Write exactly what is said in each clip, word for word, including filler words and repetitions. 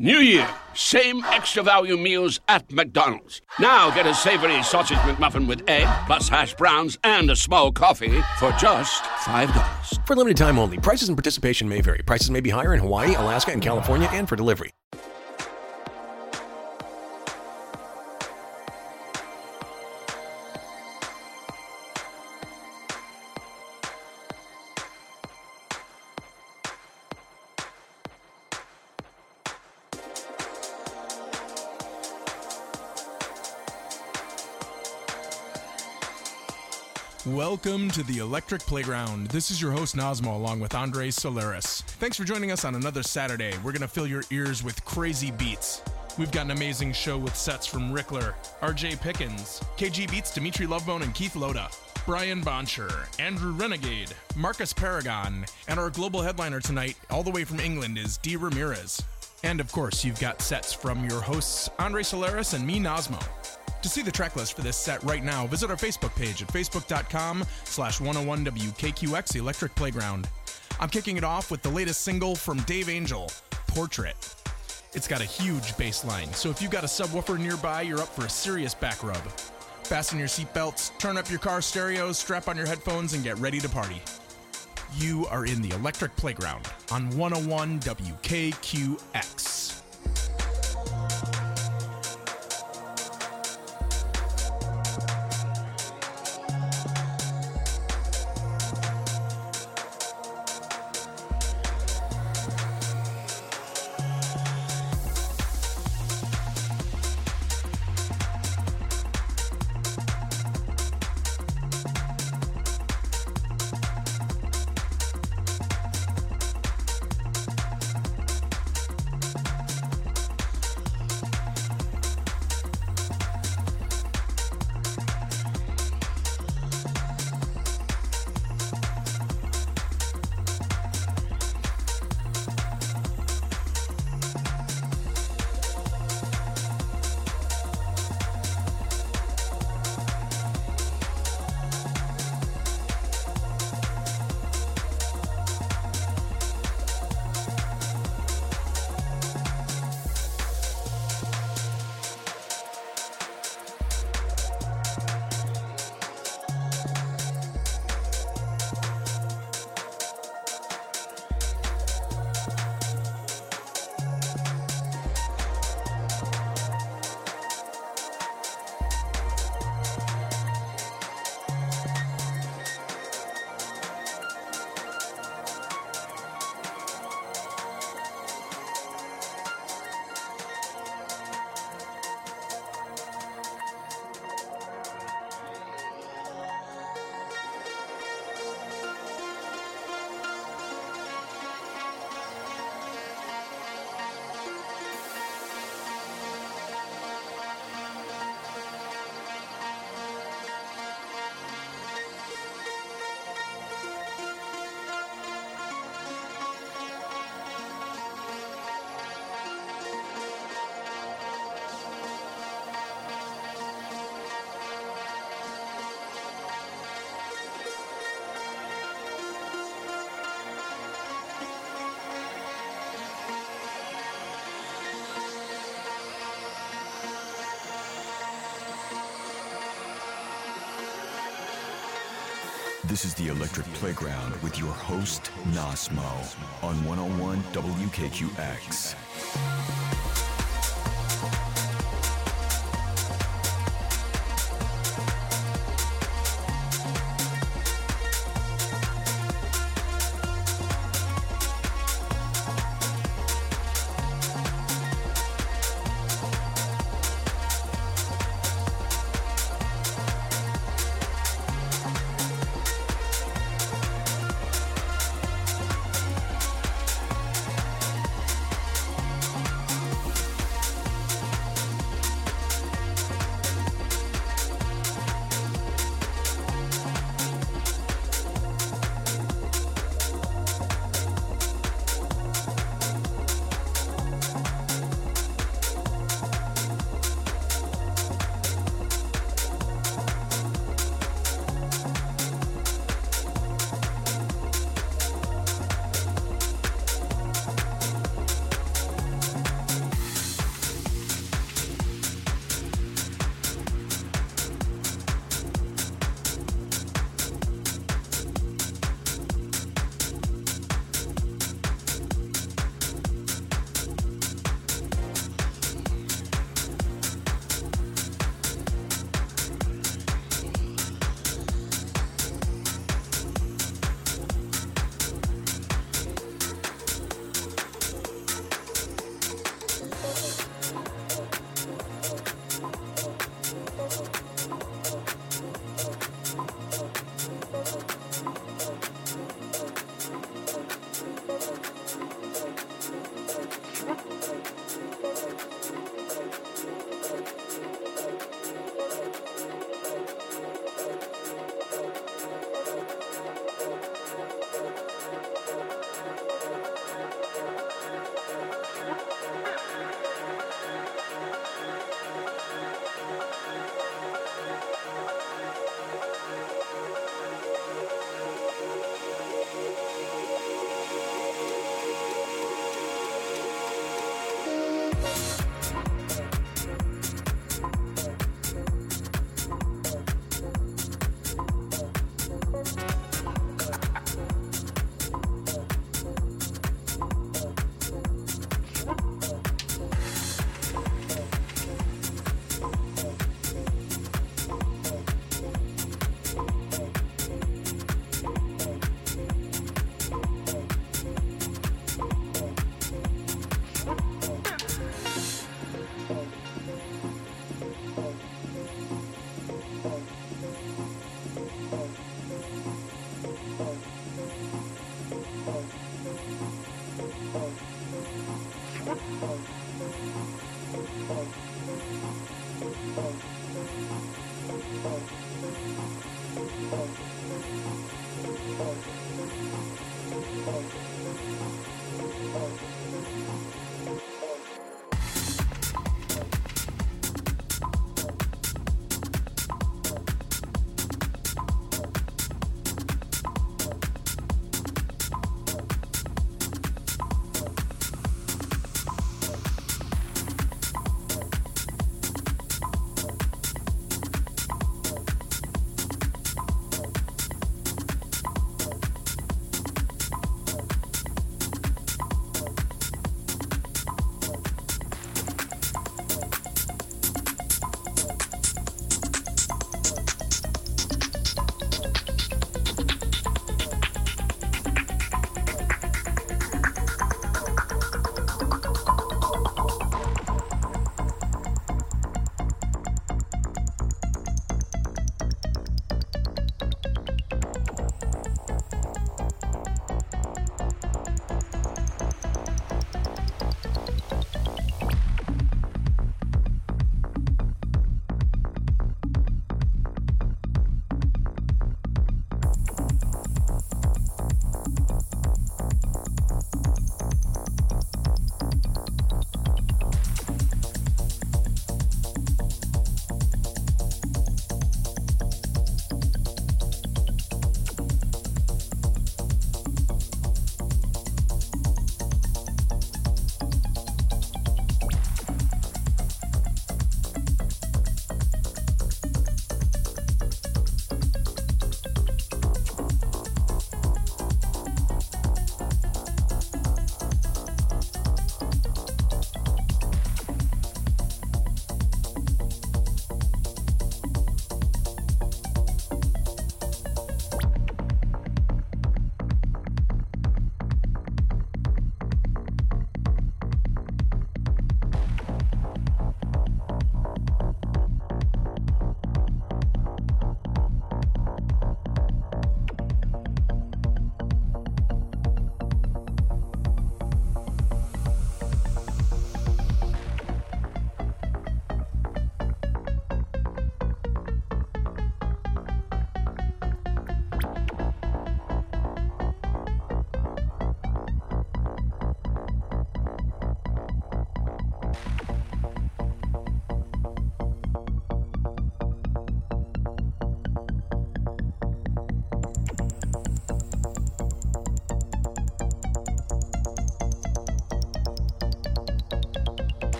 New Year, same extra value meals at McDonald's. Now get a savory sausage McMuffin with egg, plus hash browns and a small coffee for just five dollars. For limited time only. Prices and participation may vary. Prices may be higher in Hawaii, Alaska, and California, and for delivery. Welcome to the Electric Playground. This is your host, Nazmo, along with Andres Solaris. Thanks for joining us on another Saturday. We're going to fill your ears with crazy beats. We've got an amazing show with sets from Rickler, R J Pickens, K G Beats, Dimitri Lovebone, and Keith Loda, Brian Boncher, Andrew Renegade, Marcus Paragon, and our global headliner tonight, all the way from England, is Dee Ramirez. And of course, you've got sets from your hosts, Andres Solaris and me, Nazmo. To see the track list for this set right now, visit our Facebook page at facebook.com slash 101WKQX Electric Playground. I'm kicking it off with the latest single from Dave Angel, Portrait. It's got a huge bass line, so if you've got a subwoofer nearby, you're up for a serious back rub. Fasten your seatbelts, turn up your car stereos, strap on your headphones, and get ready to party. You are in the Electric Playground on one oh one W K Q X. This is the Electric Playground with your host, Nazmo, on one oh one W K Q X.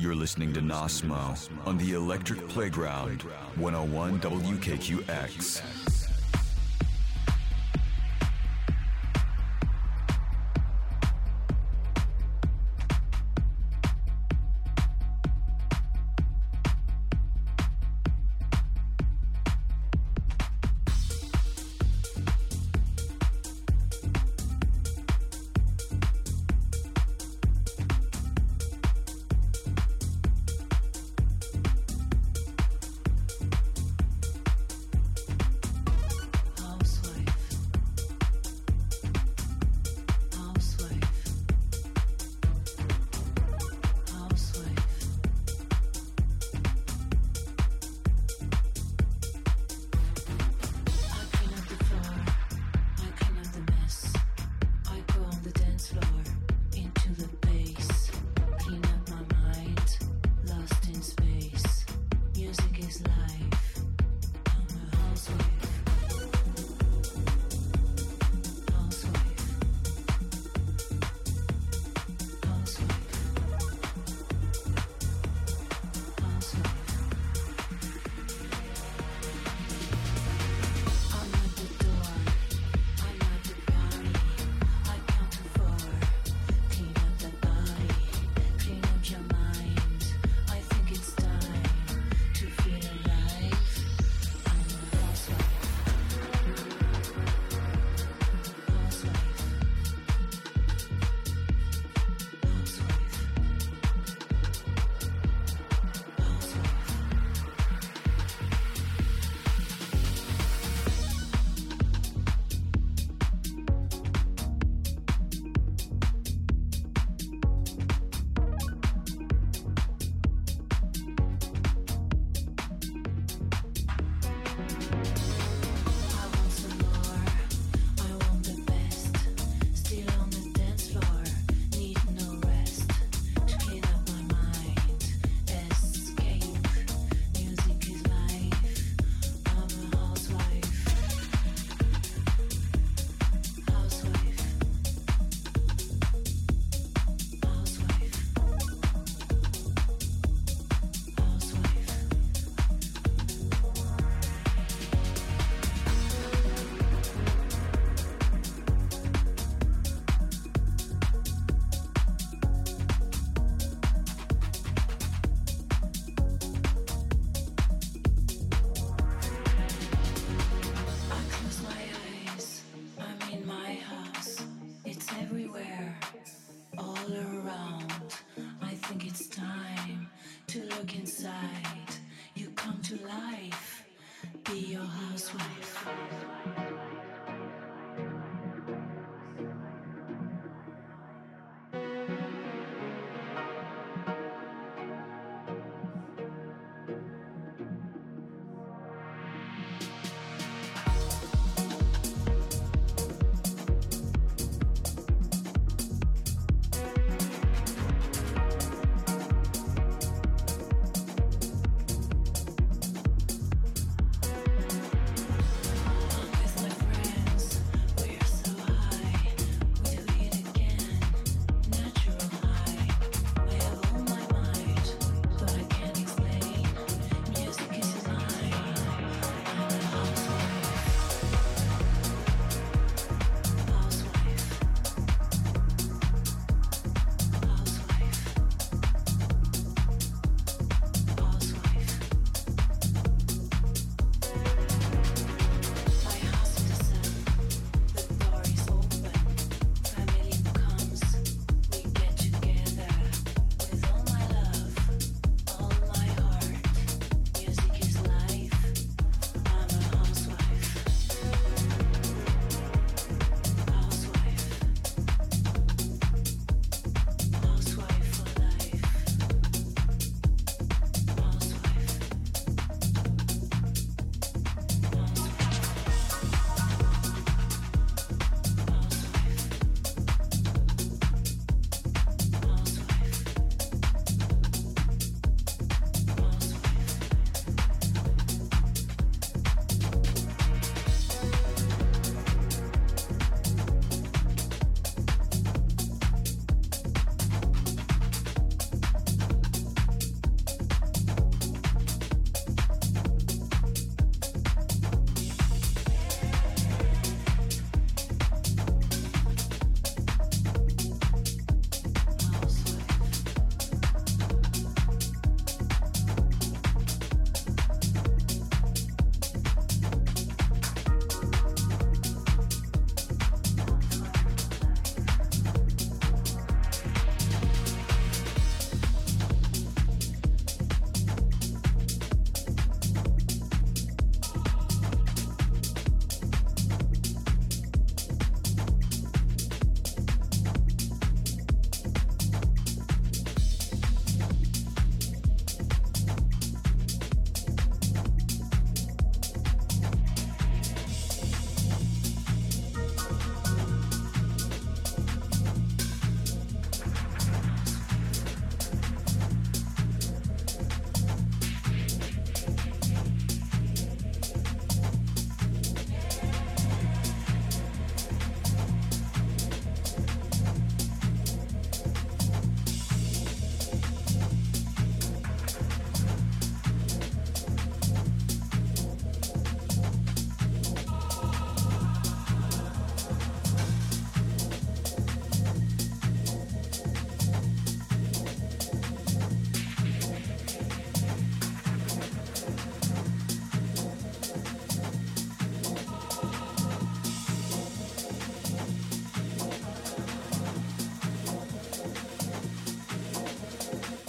You're listening to Nosmo on the Electric Playground, one oh one W K Q X.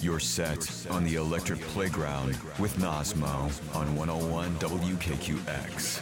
You're set on the Electric Playground with Nosmo on one oh one W K Q X.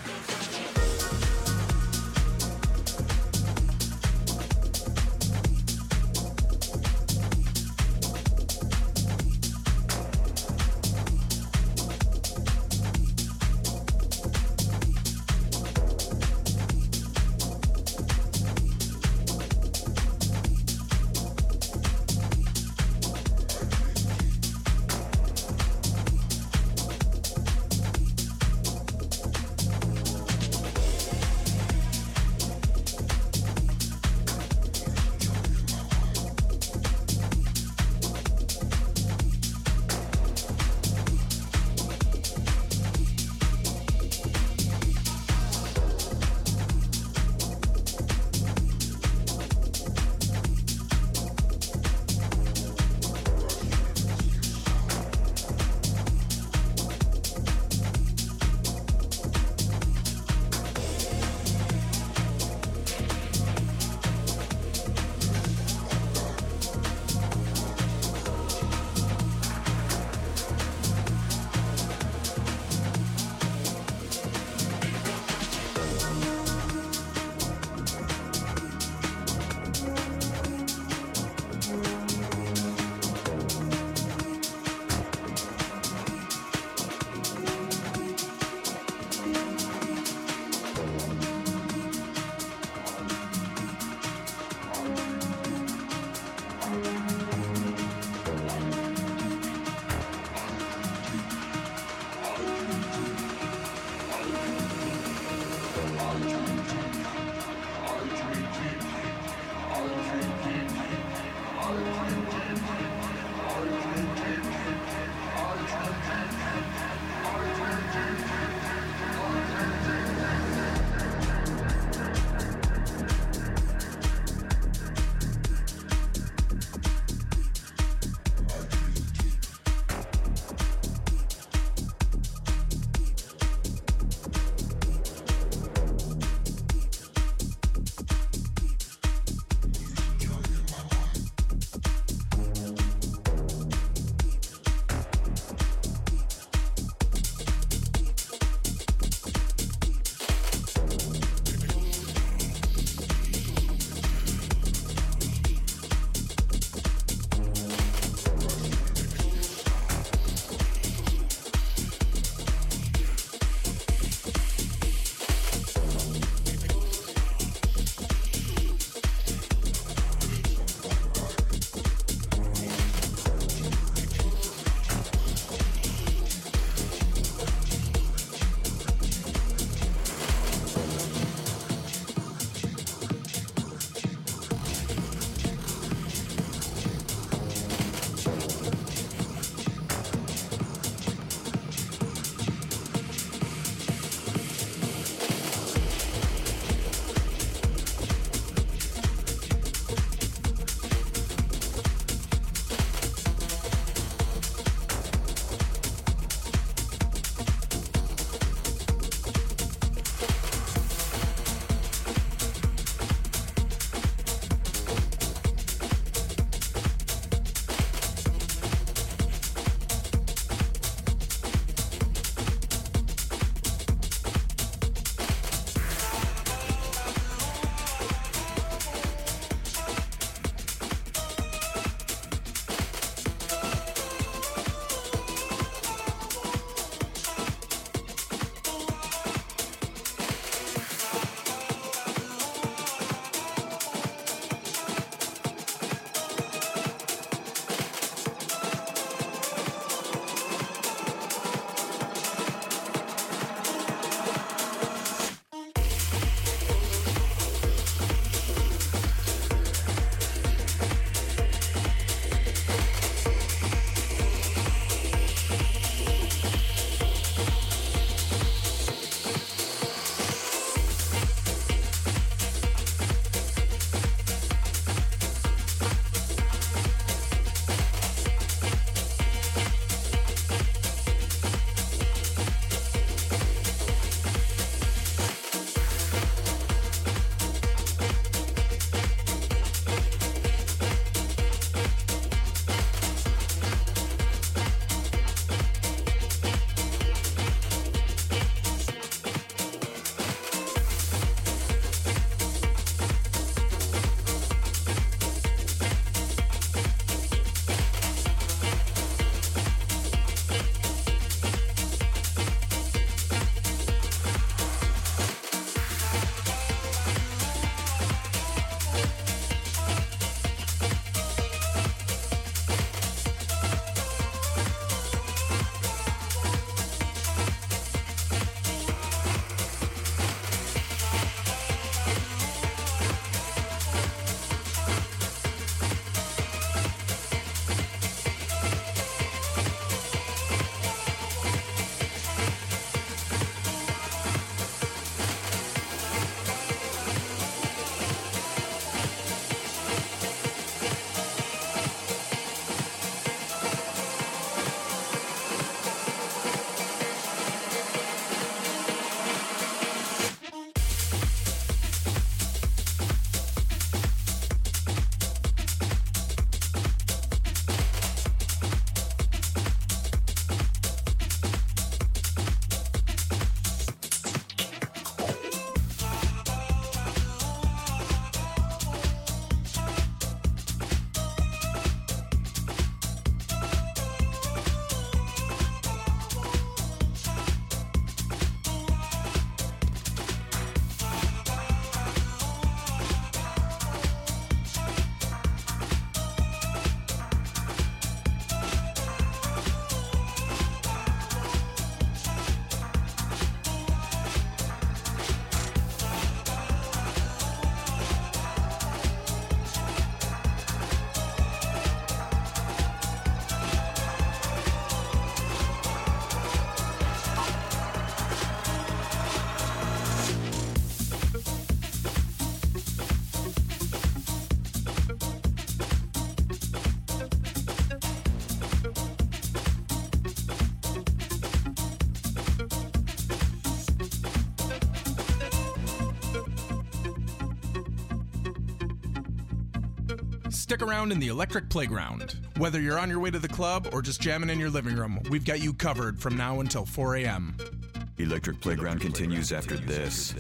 Stick around in the Electric Playground. Whether you're on your way to the club or just jamming in your living room, we've got you covered from now until four a.m. Electric Playground continues after this.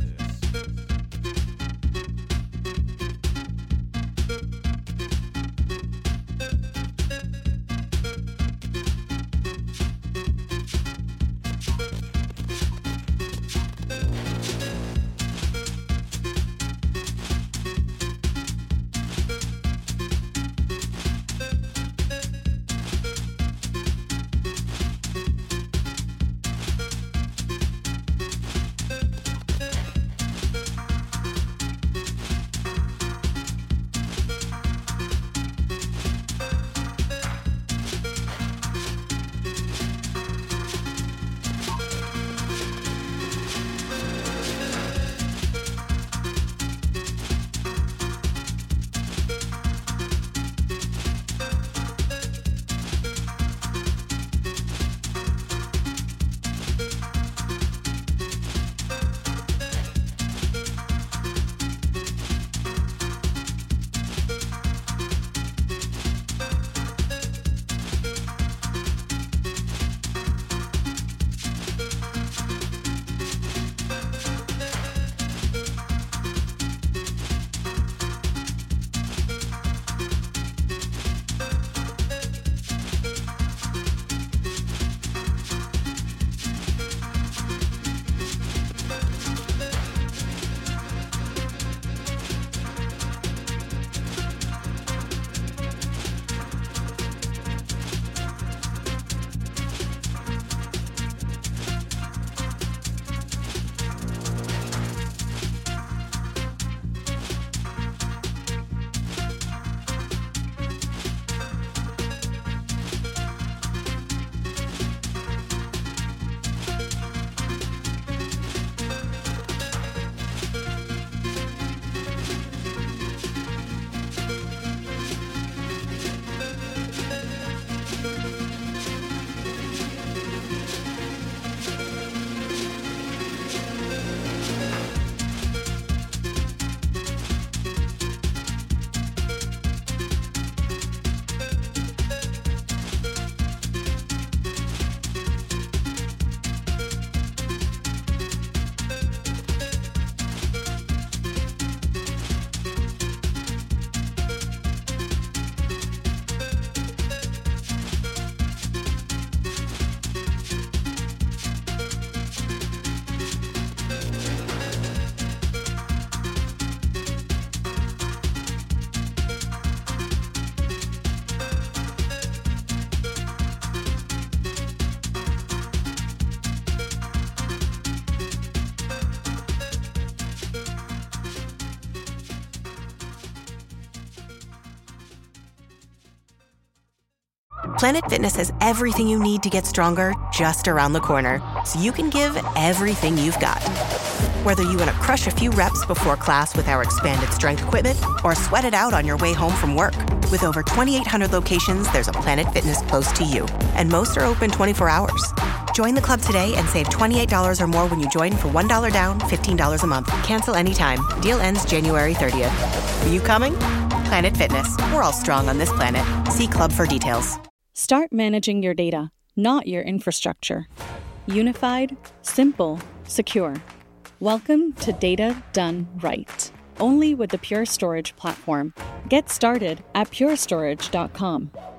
Planet Fitness has everything you need to get stronger just around the corner, so you can give everything you've got. Whether you want to crush a few reps before class with our expanded strength equipment or sweat it out on your way home from work, with over twenty-eight hundred locations, there's a Planet Fitness close to you, and most are open twenty-four hours. Join the club today and save twenty-eight dollars or more when you join for one dollar down, fifteen dollars a month. Cancel anytime. Deal ends January thirtieth. Are you coming? Planet Fitness. We're all strong on this planet. See club for details. Start managing your data, not your infrastructure. Unified, simple, secure. Welcome to Data Done Right. Only with the Pure Storage platform. Get started at pure storage dot com.